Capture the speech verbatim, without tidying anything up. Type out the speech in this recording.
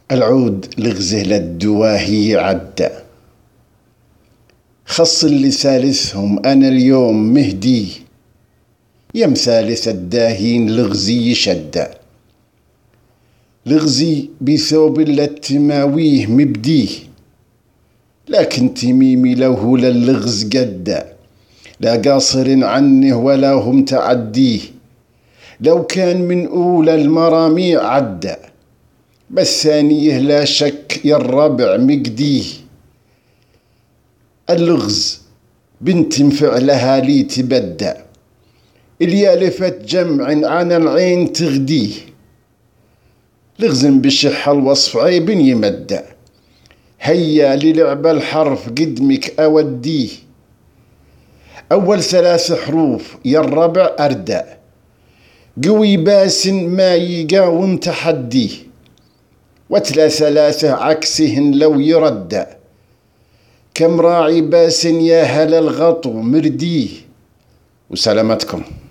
العود لغزه للدواهي عدى، خص اللي ثالثهم أنا اليوم مهدي، يم ثالث الداهين لغزي شدة، لغزي بثوب للتماويه مبديه، لكن تميمي له للغز قدة، لا قاصر عنه ولا هم تعديه، لو كان من أولى المراميع عدى، بس ثانيه لا شك يا الربع مقديه، اللغز بنت فعلها لي تبدى، اليالفة جمع عن العين تغديه، لغز بشح الوصف عيب يمدى، هيا للعب الحرف قدمك أوديه، أول ثلاث حروف يا الربع أردى، قوي باس ما يقاوم تحديه، وتلا ثلاثة عكسهن لو يردى، كم راعي باس يا هل الغطو مرديه. وسلامتكم.